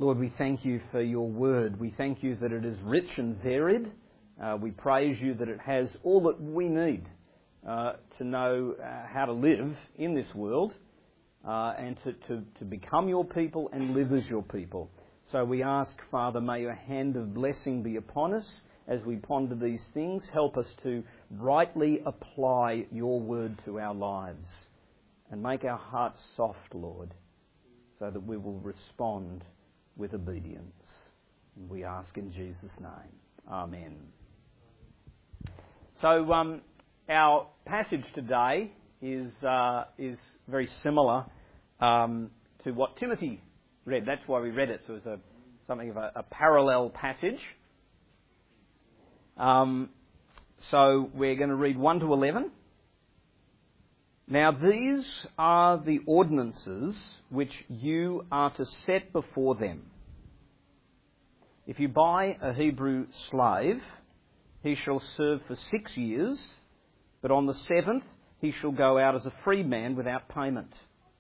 Lord, we thank you for your word. We thank you that it is rich and varied. We praise you that it has all that we need to know how to live in this world and to become your people and live as your people. So we ask, Father, may your hand of blessing be upon us as we ponder these things. Help us to rightly apply your word to our lives and make our hearts soft, Lord, so that we will respond with obedience. And we ask in Jesus' name. Amen. So our passage today is very similar to what Timothy read. That's why we read it. So it was something of a parallel passage. So we're going to read 1 to 11. Now these are the ordinances which you are to set before them. If you buy a Hebrew slave, he shall serve for 6 years, but on the 7th he shall go out as a free man without payment.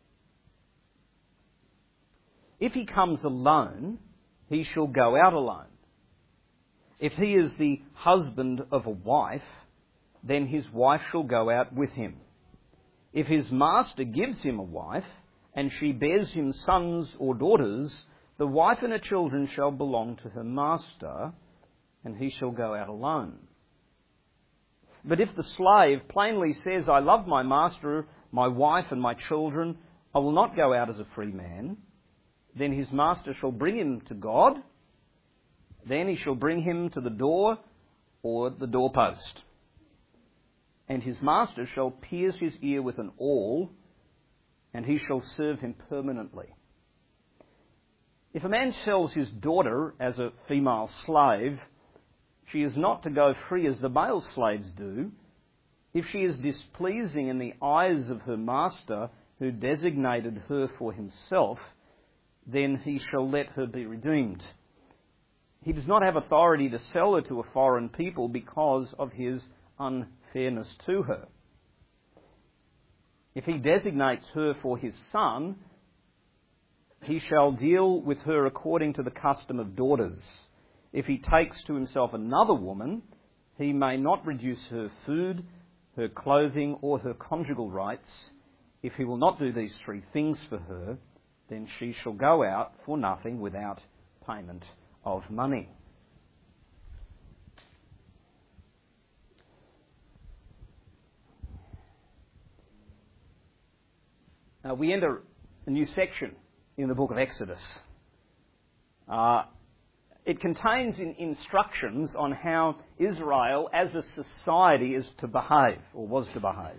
If he comes alone, he shall go out alone. If he is the husband of a wife, then his wife shall go out with him. If his master gives him a wife, and she bears him sons or daughters, the wife and her children shall belong to her master, and he shall go out alone. But if the slave plainly says, I love my master, my wife and my children, I will not go out as a free man, then his master shall bring him to God, then he shall bring him to the door or the doorpost. And his master shall pierce his ear with an awl, and he shall serve him permanently. If a man sells his daughter as a female slave, she is not to go free as the male slaves do. If she is displeasing in the eyes of her master, who designated her for himself, then he shall let her be redeemed. He does not have authority to sell her to a foreign people because of his unfairness to her. If he designates her for his son, he shall deal with her according to the custom of daughters. If he takes to himself another woman, he may not reduce her food, her clothing, or her conjugal rights. If he will not do these 3 things for her, then she shall go out for nothing without payment of money. We enter a new section in the book of Exodus. It contains instructions on how Israel as a society is to behave, or was to behave.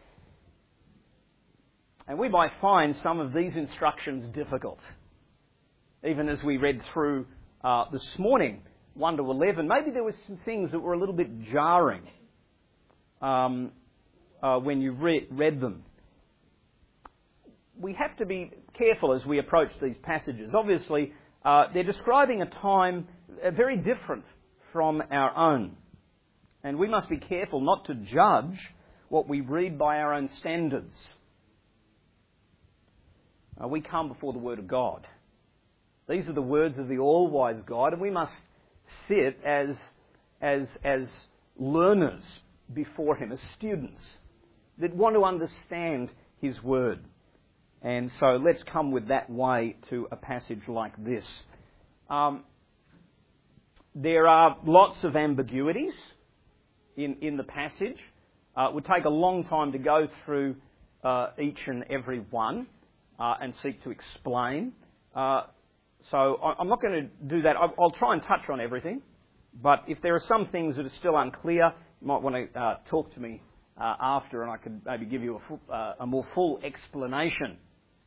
And we might find some of these instructions difficult. Even as we read through this morning, 1 to 11, maybe there were some things that were a little bit jarring when you read them. We have to be careful as we approach these passages. Obviously, they're describing a time very different from our own. And we must be careful not to judge what we read by our own standards. We come before the Word of God. These are the words of the all-wise God, and we must sit as learners before Him, as students that want to understand His Word. And so let's come with that way to a passage like this. There are lots of ambiguities in the passage. It would take a long time to go through each and every one and seek to explain. So I'm not going to do that. I'll try and touch on everything. But if there are some things that are still unclear, you might want to talk to me after, and I could maybe give you a more full explanation.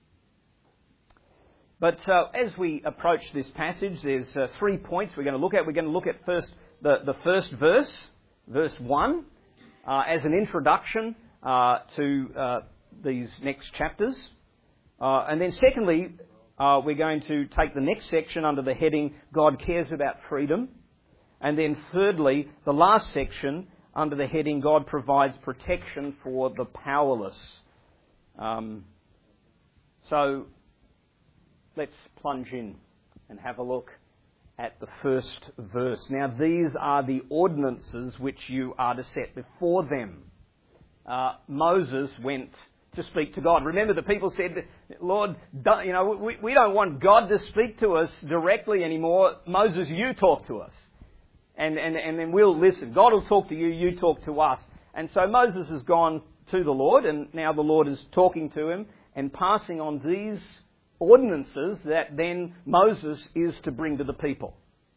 But as we approach this passage, there's 3 points we're going to look at. We're going to look at first the first verse, verse 1, as an introduction to these next chapters. And then secondly, we're going to take the next section under the heading, God Cares About Freedom. And then thirdly, the last section under the heading, God Provides Protection for the Powerless. So let's plunge in and have a look at the first verse. Now, these are the ordinances which you are to set before them. Moses went to speak to God. Remember, the people said, Lord, we don't want God to speak to us directly anymore. Moses, you talk to us. And then we'll listen. God will talk to you, you talk to us. And so Moses has gone to the Lord, and now the Lord is talking to him and passing on these ordinances that then Moses is to bring to the people.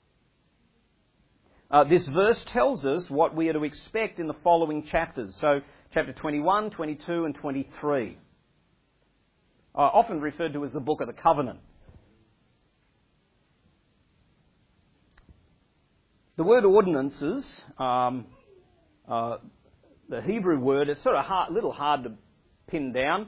This verse tells us what we are to expect in the following chapters. So, chapter 21, 22 and 23. Often referred to as the Book of the Covenant. The word ordinances, the Hebrew word, it's sort of little hard to pin down.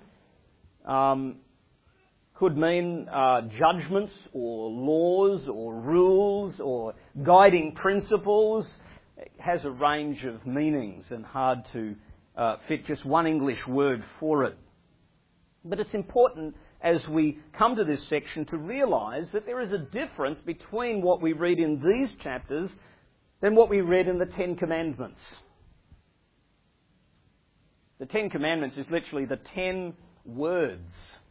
Could mean judgments or laws or rules or guiding principles. It has a range of meanings and hard to fit just one English word for it. But it's important as we come to this section to realise that there is a difference between what we read in these chapters than what we read in the Ten Commandments. The Ten Commandments is literally the 10 words.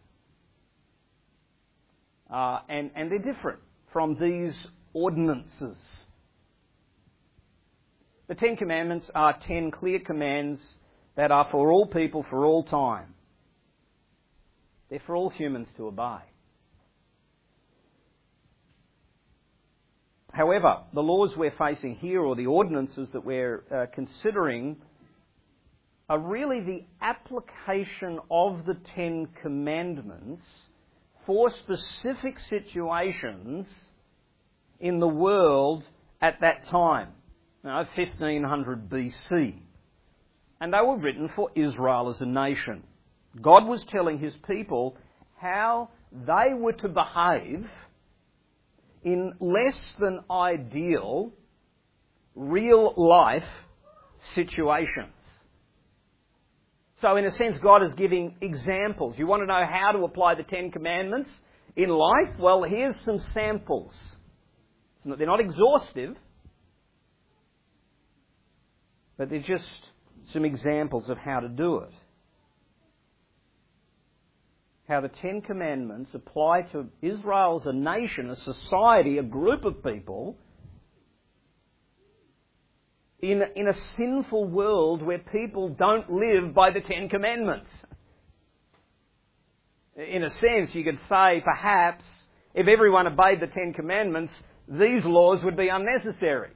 And they're different from these ordinances. The Ten Commandments are 10 clear commands that are for all people for all time. They're for all humans to obey. However, the laws we're facing here, or the ordinances that we're considering, are really the application of the Ten Commandments for specific situations in the world at that time. Now, 1500 BC. And they were written for Israel as a nation. God was telling his people how they were to behave in less than ideal, real life situations. So in a sense, God is giving examples. You want to know how to apply the Ten Commandments in life? Well, here's some samples. They're not exhaustive, but they're just some examples of how to do it. How the Ten Commandments apply to Israel as a nation, a society, a group of people in a sinful world where people don't live by the Ten Commandments. In a sense, you could say, perhaps, if everyone obeyed the Ten Commandments, these laws would be unnecessary.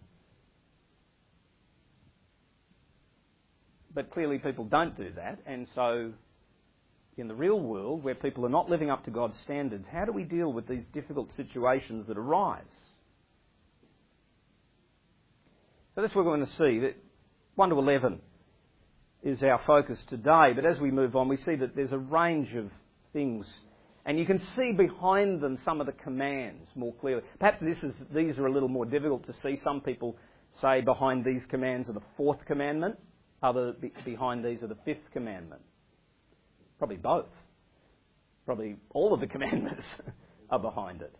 But clearly people don't do that, and so in the real world, where people are not living up to God's standards, how do we deal with these difficult situations that arise? So that's what we're going to see. That 1 to 11 is our focus today, but as we move on, we see that there's a range of things, and you can see behind them some of the commands more clearly. Perhaps these are a little more difficult to see. Some people say behind these commands are the fourth commandment, behind these are the fifth commandment. Probably both. Probably all of the commandments are behind it.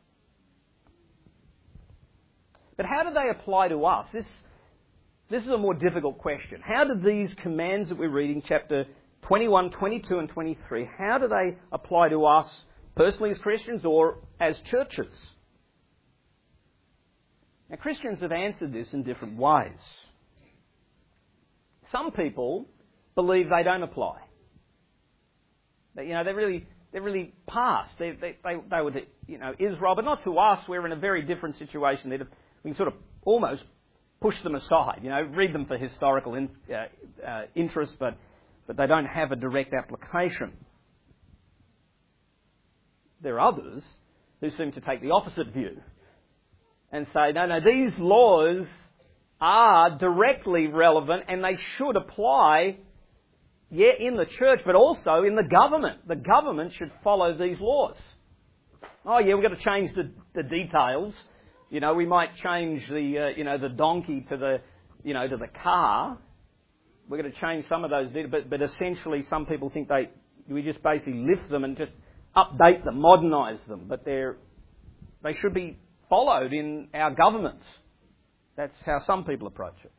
But how do they apply to us? This is a more difficult question. How do these commands that we're reading, chapter 21, 22 and 23, how do they apply to us personally as Christians or as churches? Now, Christians have answered this in different ways. Some people believe they don't apply. They're really past. They were to, Israel, but not to us. We're in a very different situation. We can sort of almost push them aside. Read them for historical interest, but they don't have a direct application. There are others who seem to take the opposite view and say, no, these laws are directly relevant and they should apply, in the church, but also in the government. The government should follow these laws. We've got to change the details. We might change the donkey to the car. We're going to change some of those details, but essentially some people think we just basically lift them and just update them, modernise them, but they're They should be followed in our governments. That's how some people approach it.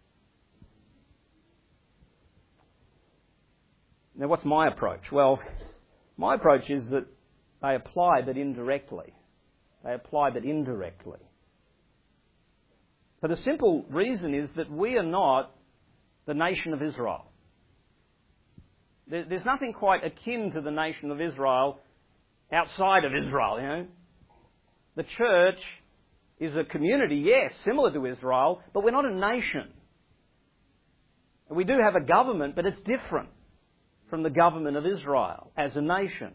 Now, what's my approach? Well, my approach is that they apply but indirectly. They apply but indirectly. For the simple reason is that we are not the nation of Israel. There's nothing quite akin to the nation of Israel outside of Israel, you know. The church is a community, yes, similar to Israel, but we're not a nation. We do have a government, but it's different from the government of Israel as a nation.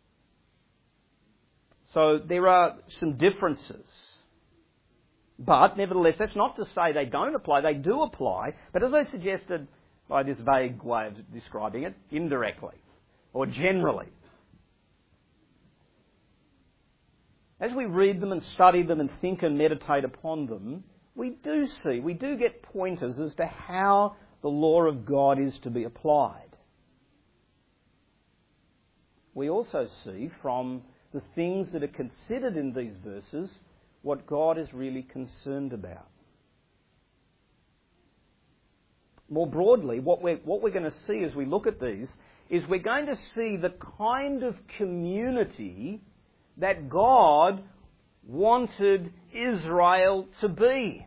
So there are some differences. But nevertheless, that's not to say they don't apply. They do apply. But as I suggested by this vague way of describing it, indirectly or generally. As we read them and study them and think and meditate upon them, we do get pointers as to how the law of God is to be applied. We also see from the things that are considered in these verses what God is really concerned about. More broadly, what we're going to see as we look at these is we're going to see the kind of community that God wanted Israel to be.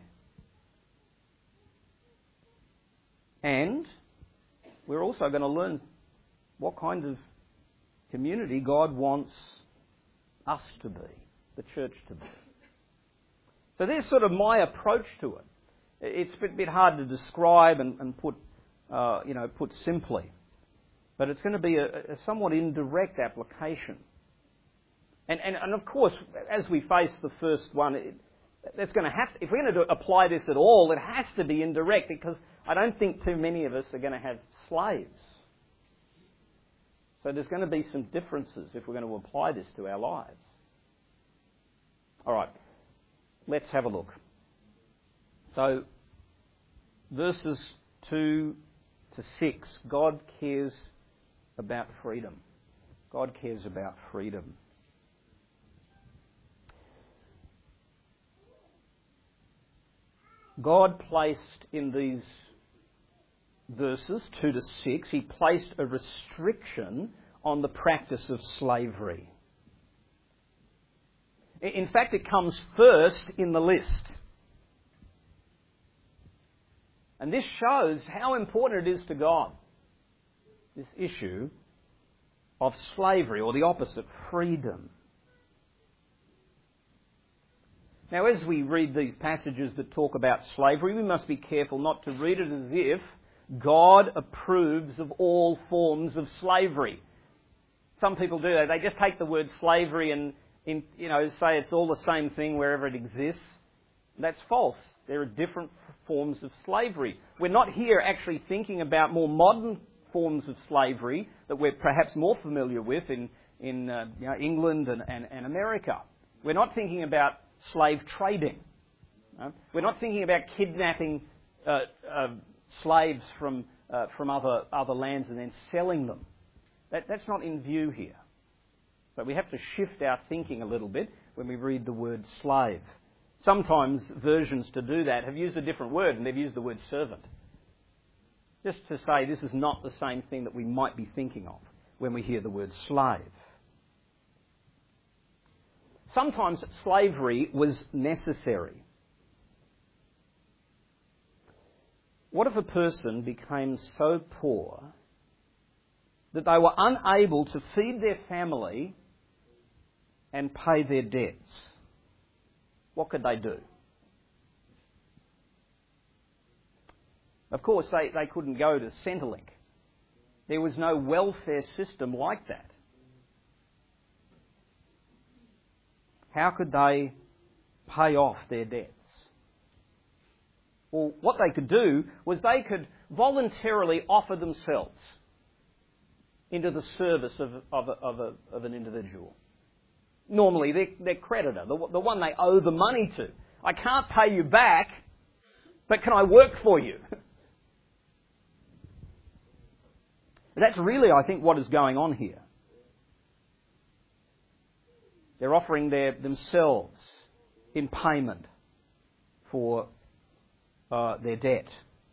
And we're also going to learn what kind of community God wants us to be, the church to be. So there's sort of my approach to it. It's a bit hard to describe and put simply. But it's going to be a somewhat indirect application. And of course, as we face the first one, that's going to have to, if we're going to apply this at all, it has to be indirect, because I don't think too many of us are going to have slaves. So there's going to be some differences if we're going to apply this to our lives. All right, let's have a look. So, verses 2 to 6, God cares about freedom. God cares about freedom. God placed in these verses 2 to 6, He placed a restriction on the practice of slavery. In fact, it comes first in the list. And this shows how important it is to God, this issue of slavery, or the opposite, freedom. Now, as we read these passages that talk about slavery, we must be careful not to read it as if God approves of all forms of slavery. Some people do that. They just take the word slavery and say it's all the same thing wherever it exists. That's false. There are different forms of slavery. We're not here actually thinking about more modern forms of slavery that we're perhaps more familiar with in England and America. We're not thinking about slave trading. We're not thinking about kidnapping slaves from other lands and then selling them. That's not in view here. But we have to shift our thinking a little bit when we read the word slave. Sometimes versions to do that have used a different word, and they've used the word servant. Just to say this is not the same thing that we might be thinking of when we hear the word slave. Sometimes slavery was necessary. What if a person became so poor that they were unable to feed their family and pay their debts? What could they do? Of course, they couldn't go to Centrelink. There was no welfare system like that. How could they pay off their debts? Well, what they could do was they could voluntarily offer themselves into the service of an individual. Normally, their creditor, the one they owe the money to. I can't pay you back, but can I work for you? That's really, I think, what is going on here. They're offering themselves in payment for their debt.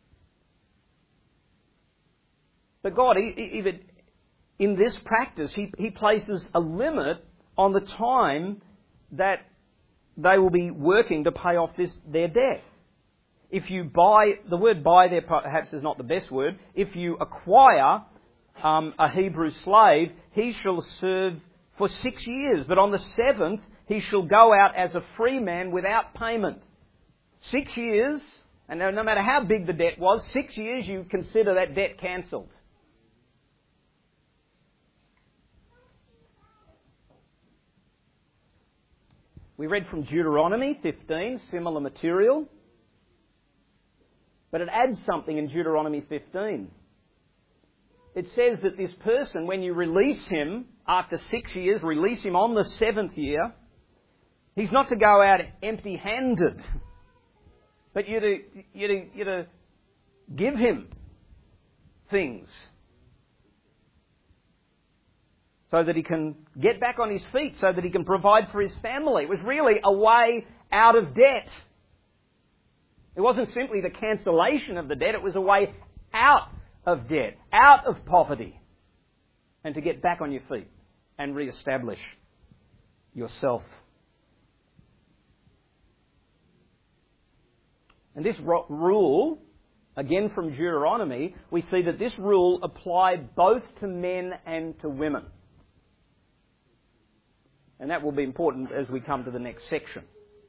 But God, even in this practice, He places a limit on the time that they will be working to pay off their debt. If you buy, the word buy there perhaps is not the best word. If you acquire a Hebrew slave, he shall serve for 6 years, but on the 7th he shall go out as a free man without payment. 6 years, and no matter how big the debt was, 6 years you consider that debt cancelled. We read from Deuteronomy 15, similar material. But it adds something in Deuteronomy 15. It says that this person, when you release him after 6 years, release him on the 7th year, he's not to go out empty-handed, but you're to give him things so that he can get back on his feet, so that he can provide for his family. It was really a way out of debt. It wasn't simply the cancellation of the debt, it was a way out of debt, out of poverty, and to get back on your feet and re-establish yourself. And this rule, again from Deuteronomy, we see that this rule applied both to men and to women. And that will be important as we come to the next section.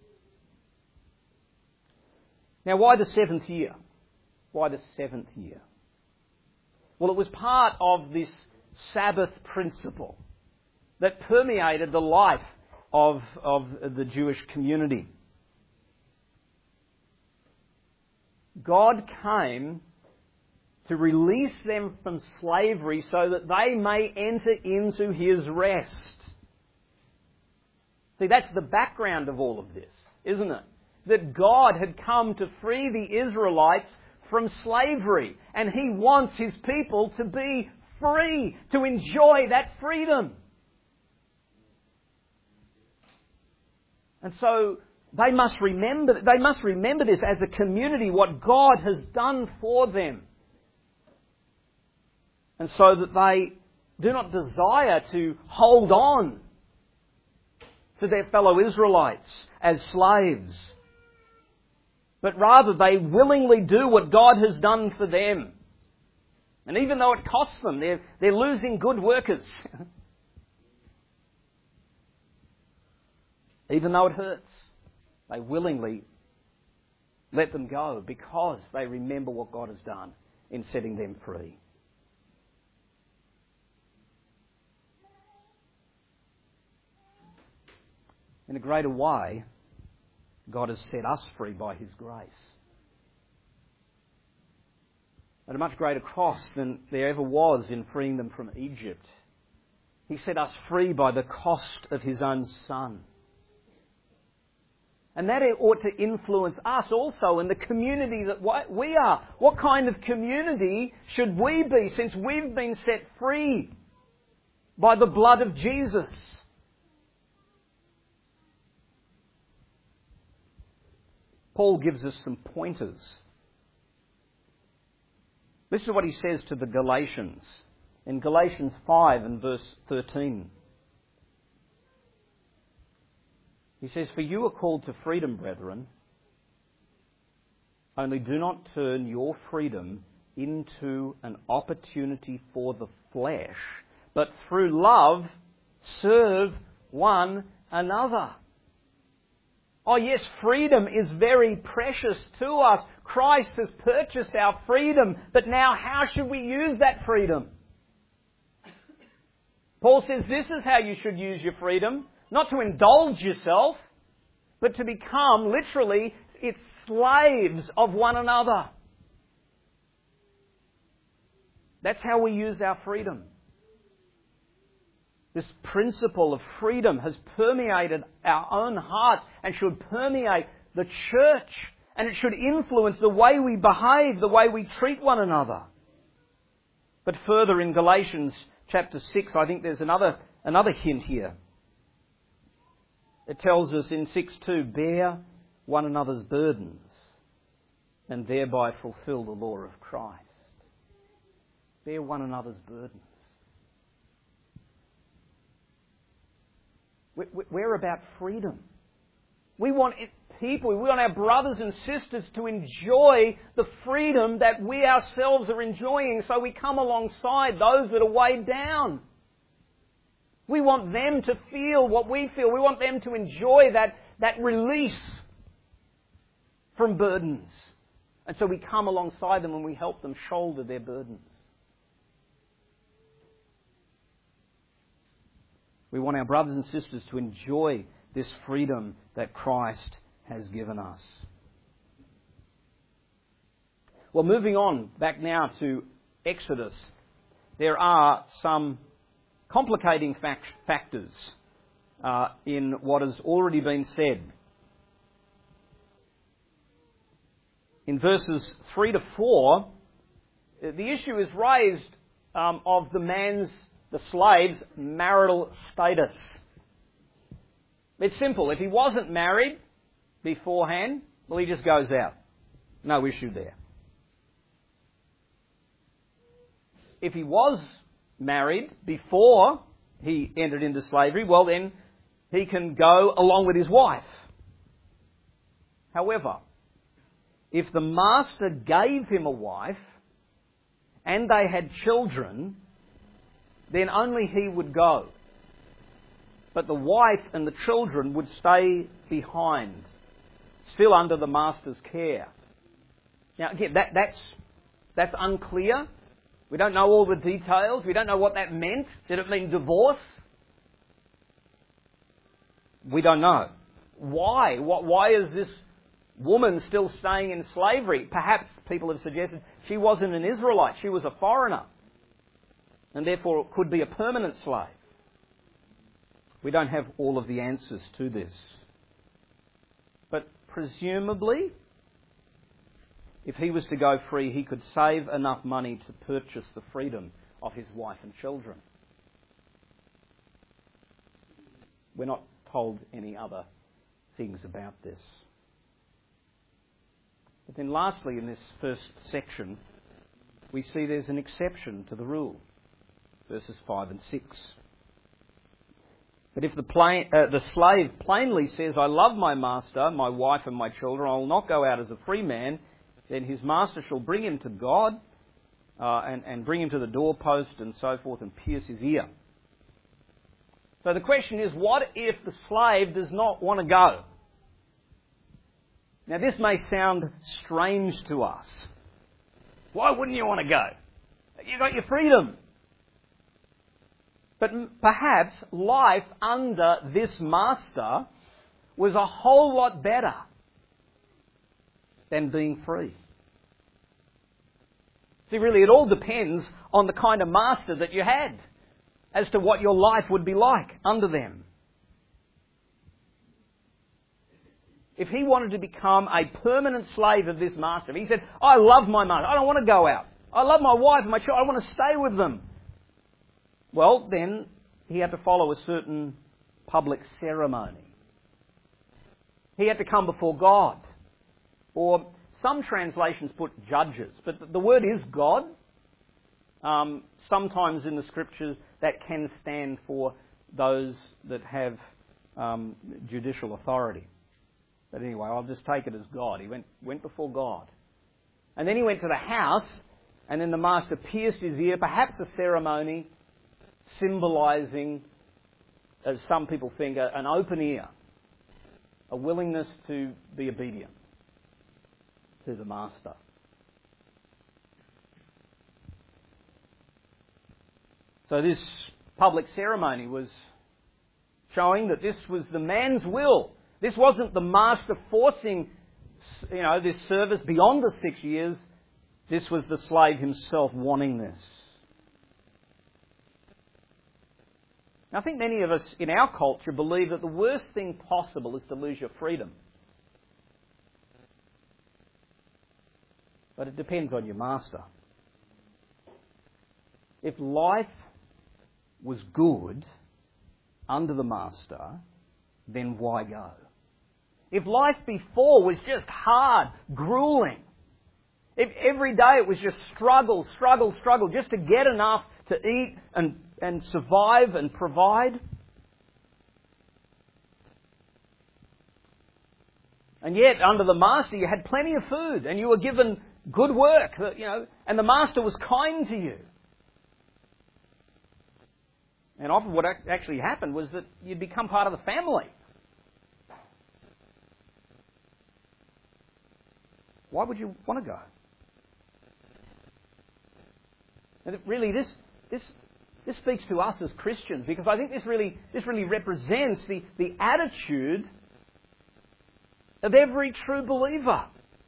Now, why the 7th year? Why the 7th year? Well, it was part of this Sabbath principle that permeated the life of the Jewish community. God came to release them from slavery so that they may enter into His rest. See, that's the background of all of this, isn't it? That God had come to free the Israelites from slavery, and He wants His people to be free, to enjoy that freedom. And so they must remember this as a community, what God has done for them. And so that they do not desire to hold on to their fellow Israelites as slaves, but rather they willingly do what God has done for them. And even though it costs them, they're losing good workers. Even though it hurts, they willingly let them go because they remember what God has done in setting them free. In a greater way, God has set us free by His grace. At a much greater cost than there ever was in freeing them from Egypt. He set us free by the cost of His own Son. And that ought to influence us also in the community that we are. What kind of community should we be since we've been set free by the blood of Jesus? Paul gives us some pointers. This is what he says to the Galatians in Galatians 5 and verse 13. He says, "For you are called to freedom, brethren, only do not turn your freedom into an opportunity for the flesh, but through love serve one another." Oh yes, freedom is very precious to us. Christ has purchased our freedom, but now how should we use that freedom? Paul says this is how you should use your freedom. Not to indulge yourself, but to become, literally, it's slaves of one another. That's how we use our freedom. This principle of freedom has permeated our own hearts and should permeate the church, and it should influence the way we behave, the way we treat one another. But further in Galatians chapter 6, I think there's another hint here. It tells us in 6:2, bear one another's burdens and thereby fulfill the law of Christ. Bear one another's burdens. We're about freedom. We want our brothers and sisters to enjoy the freedom that we ourselves are enjoying, so we come alongside those that are weighed down. We want them to feel what we feel. We want them to enjoy that release from burdens. And so we come alongside them and we help them shoulder their burdens. We want our brothers and sisters to enjoy this freedom that Christ has given us. Well, moving on back now to Exodus, there are some complicating factors in what has already been said. In verses 3 to 4, the issue is raised of the slave's marital status. It's simple. If he wasn't married beforehand, well, he just goes out. No issue there. If he was married before he entered into slavery, well, then he can go along with his wife. However, if the master gave him a wife and they had children, then only he would go. But the wife and the children would stay behind, still under the master's care. Now, again, that's unclear. We don't know all the details. We don't know what that meant. Did it mean divorce? We don't know. Why? Why is this woman still staying in slavery? Perhaps people have suggested she wasn't an Israelite. She was a foreigner. And therefore it could be a permanent slave. We don't have all of the answers to this. But presumably, if he was to go free, he could save enough money to purchase the freedom of his wife and children. We're not told any other things about this. But then lastly, in this first section, we see there's an exception to the rule. Verses 5 and 6. But if the slave plainly says, I love my master, my wife and my children, I will not go out as a free man, then his master shall bring him to God and bring him to the doorpost and so forth and pierce his ear. So the question is, what if the slave does not want to go? Now this may sound strange to us. Why wouldn't you want to go? You've got your freedom. But perhaps life under this master was a whole lot better than being free. See, really, it all depends on the kind of master that you had as to what your life would be like under them. If he wanted to become a permanent slave of this master, if he said, I love my master, I don't want to go out. I love my wife and my children, I want to stay with them. Well, then he had to follow a certain public ceremony. He had to come before God. Or some translations put judges, but the word is God. Sometimes in the scriptures that can stand for those that have judicial authority. But anyway, I'll just take it as God. He went before God. And then he went to the house, and then the master pierced his ear, perhaps a ceremony symbolising, as some people think, an open ear, a willingness to be obedient to the master. So this public ceremony was showing that this was the man's will. This wasn't the master forcing, this service beyond the 6 years. This was the slave himself wanting this. I think many of us in our culture believe that the worst thing possible is to lose your freedom. But it depends on your master. If life was good under the master, then why go? If life before was just hard, grueling, if every day it was just struggle, just to get enough to eat and survive and provide, and yet under the master you had plenty of food and you were given good work, and the master was kind to you. And often what actually happened was that you'd become part of the family. Why would you want to go? And really, this speaks to us as Christians, because I think this really represents the attitude of every true believer.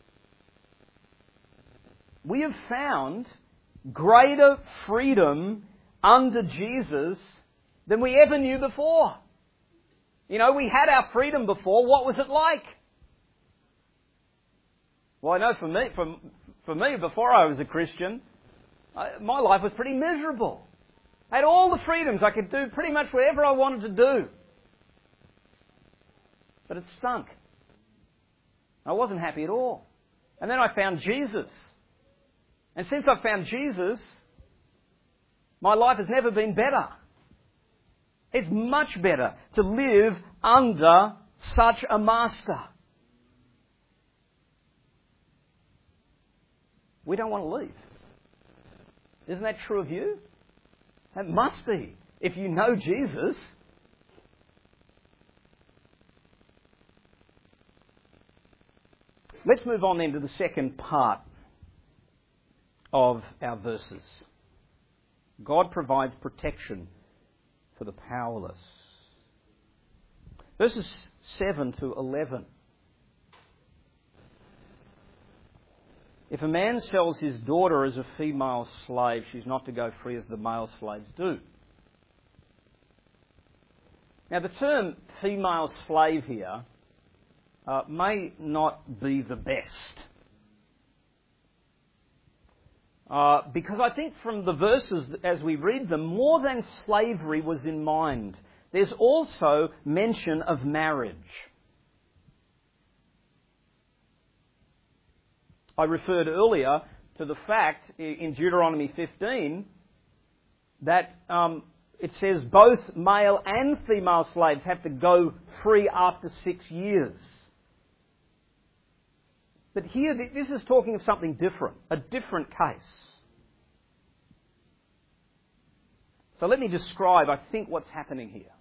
We have found greater freedom under Jesus than we ever knew before. We had our freedom before. What was it like? Well, I know for me, before I was a Christian, my life was pretty miserable. I had all the freedoms. I could do pretty much whatever I wanted to do. But it stunk. I wasn't happy at all. And then I found Jesus. And since I found Jesus, my life has never been better. It's much better to live under such a master. We don't want to leave. Isn't that true of you? It must be. If you know Jesus. Let's move on then to the second part of our verses. God provides protection for the powerless. Verses 7 to 11. If a man sells his daughter as a female slave, she's not to go free as the male slaves do. Now, the term female slave here may not be the best. Because I think from the verses as we read them, more than slavery was in mind. There's also mention of marriage. I referred earlier to the fact in Deuteronomy 15 that it says both male and female slaves have to go free after 6 years. But here, this is talking of something different, a different case. So let me describe, I think, what's happening here.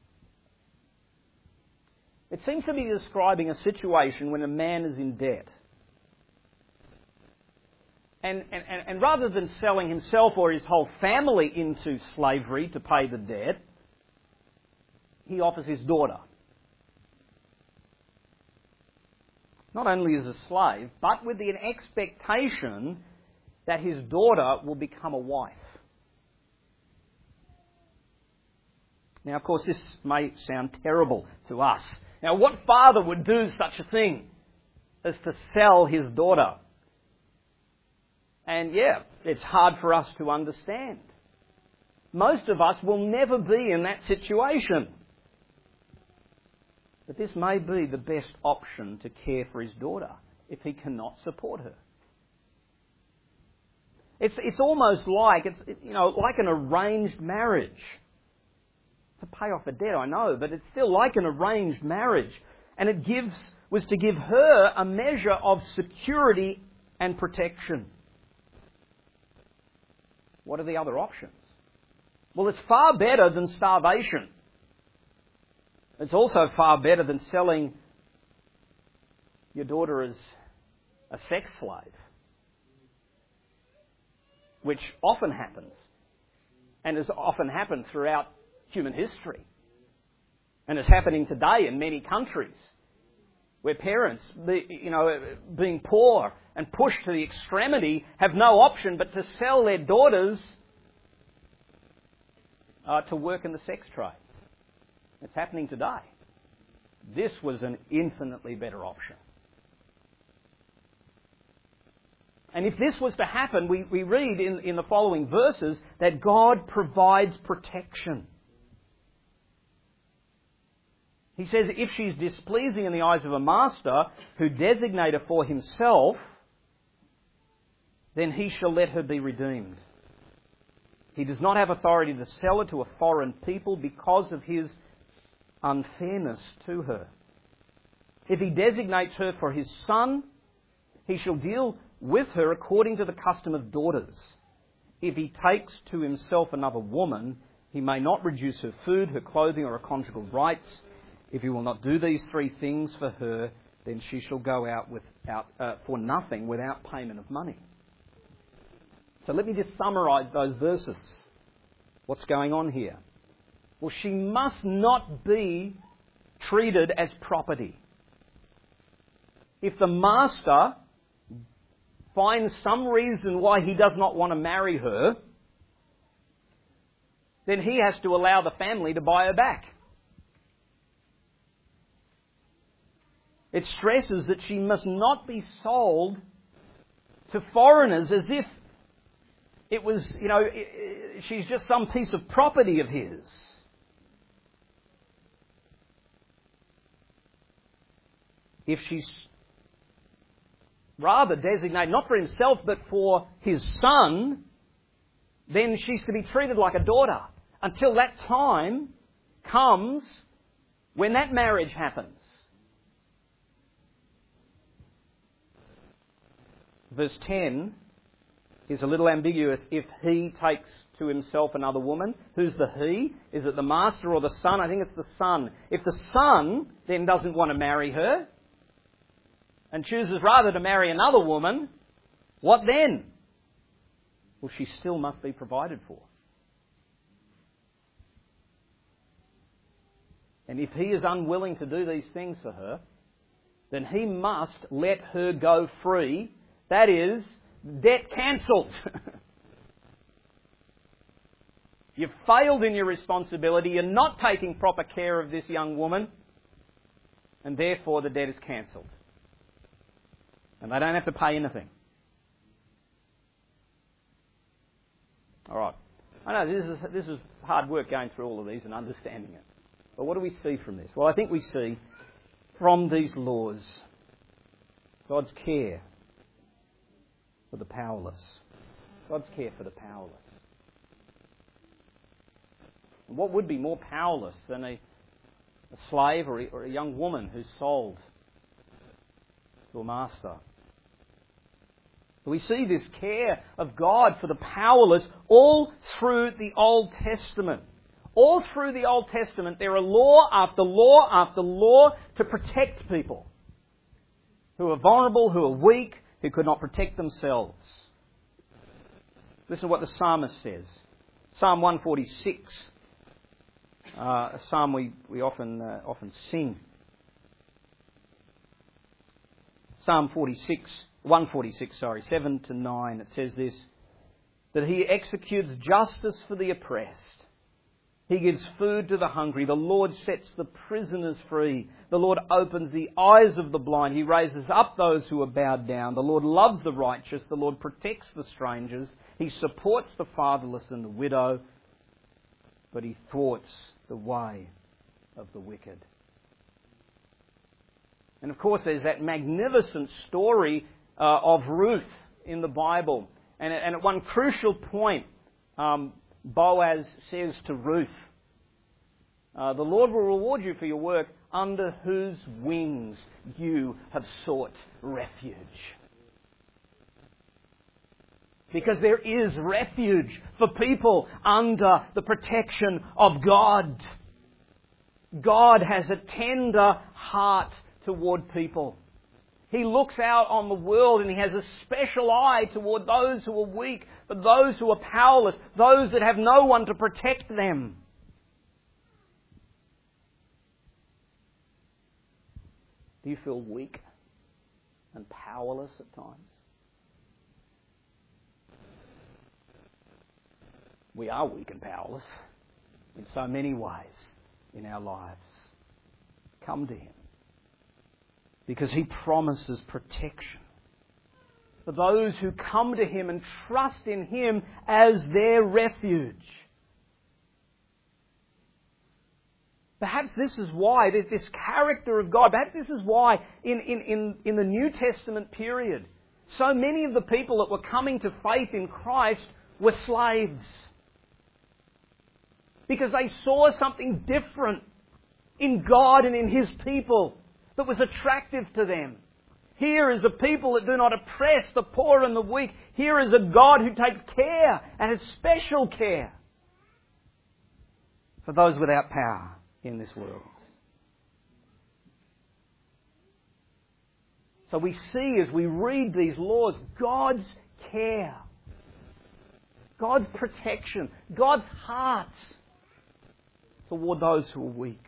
It seems to be describing a situation when a man is in debt. And rather than selling himself or his whole family into slavery to pay the debt, he offers his daughter. Not only as a slave, but with an expectation that his daughter will become a wife. Now, of course, this may sound terrible to us. Now, what father would do such a thing as to sell his daughter? And yeah, it's hard for us to understand. Most of us will never be in that situation. But this may be the best option to care for his daughter if he cannot support her. It's almost like like an arranged marriage. To pay off a debt, I know, but it's still like an arranged marriage. And it was to give her a measure of security and protection. What are the other options? Well, it's far better than starvation. It's also far better than selling your daughter as a sex slave, which often happens and has often happened throughout human history and is happening today in many countries where parents, being poor and pushed to the extremity, have no option but to sell their daughters to work in the sex trade. It's happening today. This was an infinitely better option. And if this was to happen, we read in the following verses that God provides protection. He says if she's displeasing in the eyes of a master who designate her for himself, then he shall let her be redeemed. He does not have authority to sell her to a foreign people because of his unfairness to her. If he designates her for his son, he shall deal with her according to the custom of daughters. If he takes to himself another woman, he may not reduce her food, her clothing, or her conjugal rights. If he will not do these three things for her, then she shall go out for nothing without payment of money. So let me just summarise those verses. What's going on here? Well, she must not be treated as property. If the master finds some reason why he does not want to marry her, then he has to allow the family to buy her back. It stresses that she must not be sold to foreigners as if it was, she's just some piece of property of his. If she's rather designated not for himself but for his son, then she's to be treated like a daughter until that time comes when that marriage happens. Verse 10 is a little ambiguous. If he takes to himself another woman, who's the he? Is it the master or the son? I think it's the son. If the son then doesn't want to marry her and chooses rather to marry another woman, what then? Well, she still must be provided for. And if he is unwilling to do these things for her, then he must let her go free. That is, debt cancelled. You've failed in your responsibility. You're not taking proper care of this young woman. And therefore the debt is cancelled. And they don't have to pay anything. All right. I know this is hard work going through all of these and understanding it. But what do we see from this? Well, I think we see from these laws God's care for the powerless. God's care for the powerless. And what would be more powerless than a slave or a young woman who's sold to a master? We see this care of God for the powerless all through the Old Testament. All through the Old Testament, there are law after law after law to protect people who are vulnerable, who are weak, who could not protect themselves. Listen to what the psalmist says. Psalm 146, a psalm we often sing. Psalm 146, 7 to 9, it says this, that he executes justice for the oppressed. He gives food to the hungry. The Lord sets the prisoners free. The Lord opens the eyes of the blind. He raises up those who are bowed down. The Lord loves the righteous. The Lord protects the strangers. He supports the fatherless and the widow, but he thwarts the way of the wicked. And of course there's that magnificent story of Ruth in the Bible. And at one crucial point, Boaz says to Ruth, the Lord will reward you for your work under whose wings you have sought refuge. Because there is refuge for people under the protection of God. God has a tender heart toward people. He looks out on the world and He has a special eye toward those who are weak, but those who are powerless, those that have no one to protect them. Do you feel weak and powerless at times? We are weak and powerless in so many ways in our lives. Come to Him, because He promises protection for those who come to Him and trust in Him as their refuge. Perhaps this is why, this character of God, perhaps this is why in the New Testament period, so many of the people that were coming to faith in Christ were slaves. Because they saw something different in God and in His people that was attractive to them. Here is a people that do not oppress the poor and the weak. Here is a God who takes care and has special care for those without power in this world. So we see as we read these laws, God's care, God's protection, God's heart toward those who are weak.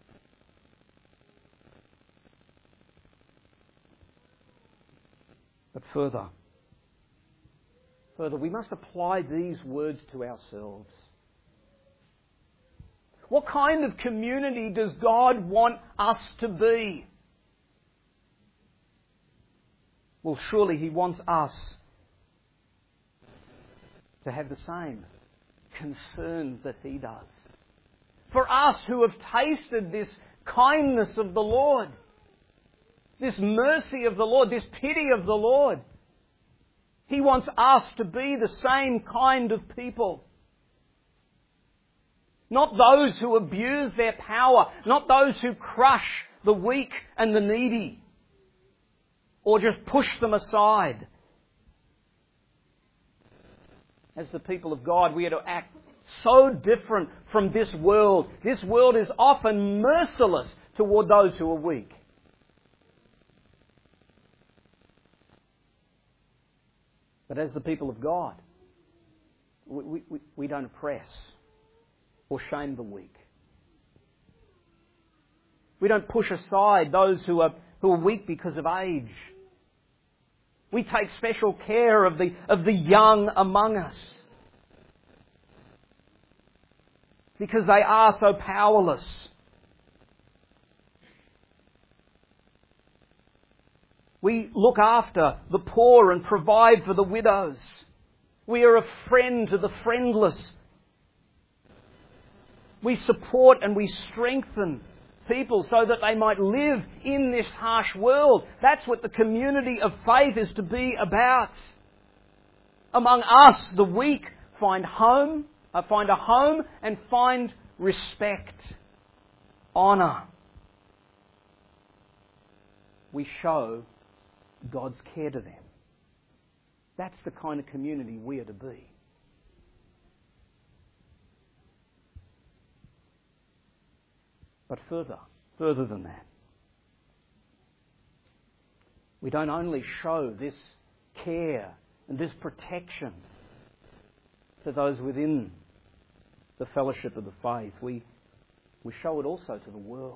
But further, we must apply these words to ourselves. What kind of community does God want us to be? Well, surely He wants us to have the same concern that He does. For us who have tasted this kindness of the Lord, this mercy of the Lord, this pity of the Lord, He wants us to be the same kind of people. Not those who abuse their power, not those who crush the weak and the needy, or just push them aside. As the people of God, we are to act so different from this world. This world is often merciless toward those who are weak. But as the people of God, we don't oppress or shame the weak. We don't push aside those who are weak because of age. We take special care of the young among us, because they are so powerless. We look after the poor and provide for the widows. We are a friend to the friendless. We support and we strengthen people so that they might live in this harsh world. That's what the community of faith is to be about. Among us, the weak find a home and find respect, honour. We show God's care to them. That's the kind of community we are to be. But further than that, we don't only show this care and this protection to those within the fellowship of the faith, we show it also to the world.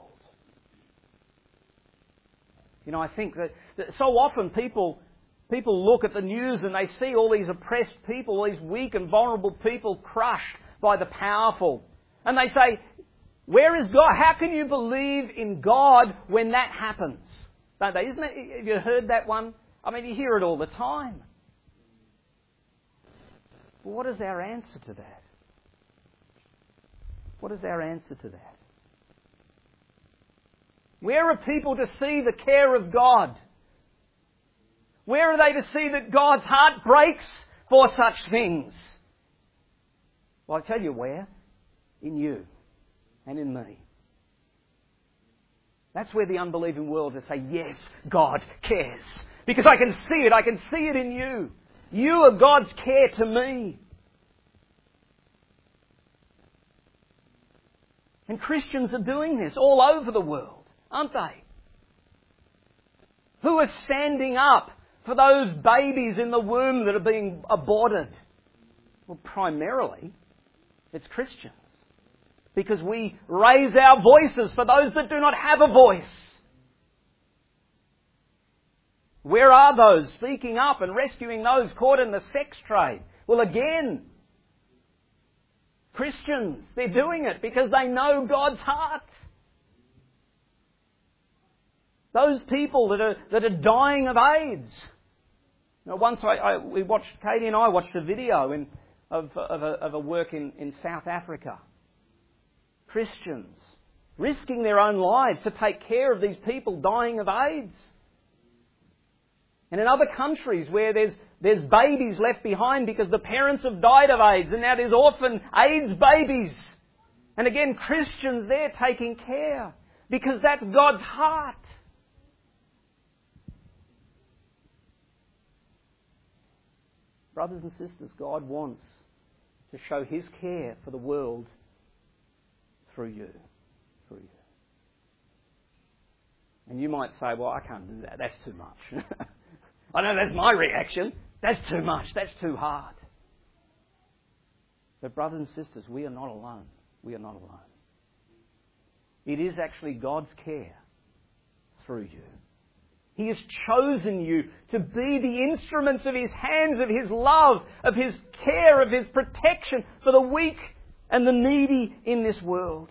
You know, I think that so often people look at the news and they see all these oppressed people, all these weak and vulnerable people crushed by the powerful. And they say, where is God? How can you believe in God when that happens? Don't they? Isn't it? Have you heard that one? I mean, you hear it all the time. Well, what is our answer to that? What is our answer to that? Where are people to see the care of God? Where are they to see that God's heart breaks for such things? Well, I tell you where. In you and in me. That's where the unbelieving world will say, yes, God cares. Because I can see it. I can see it in you. You are God's care to me. And Christians are doing this all over the world, aren't they? Who are standing up for those babies in the womb that are being aborted? Well, primarily, it's Christians. Because we raise our voices for those that do not have a voice. Where are those speaking up and rescuing those caught in the sex trade? Well, again, Christians, they're doing it because they know God's heart. Those people that are dying of AIDS. You know, once Katie and I watched a video of a work in South Africa. Christians risking their own lives to take care of these people dying of AIDS. And in other countries where there's babies left behind because the parents have died of AIDS, and now there's orphan AIDS babies. And again, Christians there taking care, because that's God's heart. Brothers and sisters, God wants to show His care for the world through you. Through you. And you might say, well, I can't do that. That's too much. I know that's my reaction. That's too much. That's too hard. But brothers and sisters, we are not alone. We are not alone. It is actually God's care through you. He has chosen you to be the instruments of His hands, of His love, of His care, of His protection for the weak and the needy in this world.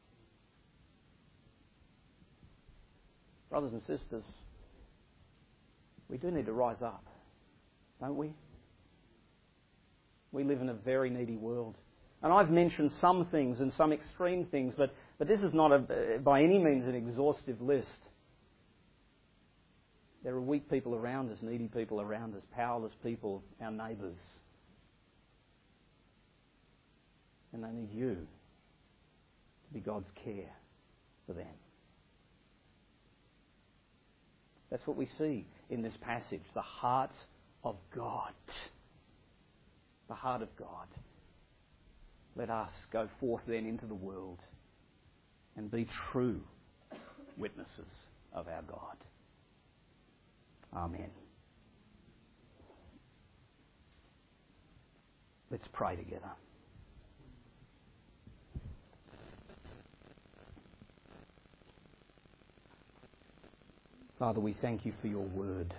Brothers and sisters, we do need to rise up, don't we? We live in a very needy world. And I've mentioned some things and some extreme things, but this is not by any means an exhaustive list. There are weak people around us, needy people around us, powerless people, our neighbours. And they need you to be God's care for them. That's what we see in this passage, the heart of God. The heart of God. Let us go forth then into the world and be true witnesses of our God. Amen. Let's pray together. Father, we thank you for your word.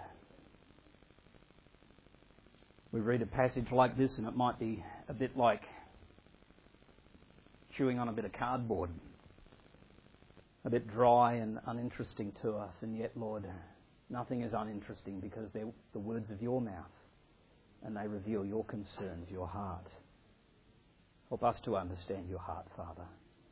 We read a passage like this and it might be a bit like chewing on a bit of cardboard, a bit dry and uninteresting to us, and yet, Lord, nothing is uninteresting because they're the words of your mouth and they reveal your concerns, your heart. Help us to understand your heart, Father.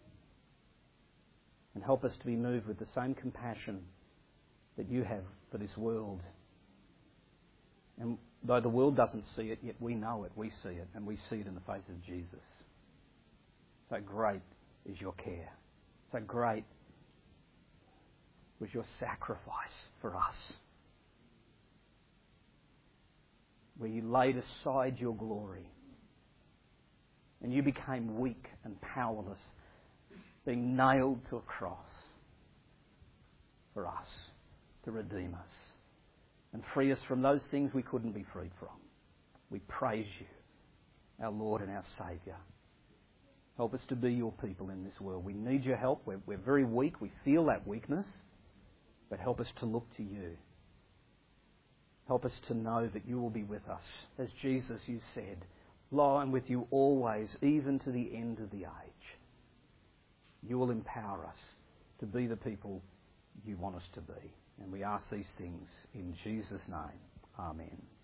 And help us to be moved with the same compassion that you have for this world. And though the world doesn't see it, yet we know it, we see it, and we see it in the face of Jesus. So great is your care. So great was your sacrifice for us, where you laid aside your glory and you became weak and powerless, being nailed to a cross for us, to redeem us and free us from those things we couldn't be freed from. We praise you, our Lord and our Saviour. Help us to be your people in this world. We need your help. We're very weak. We feel that weakness. But help us to look to you. Help us to know that you will be with us. As Jesus, you said, lo, I'm with you always, even to the end of the age. You will empower us to be the people you want us to be. And we ask these things in Jesus' name. Amen.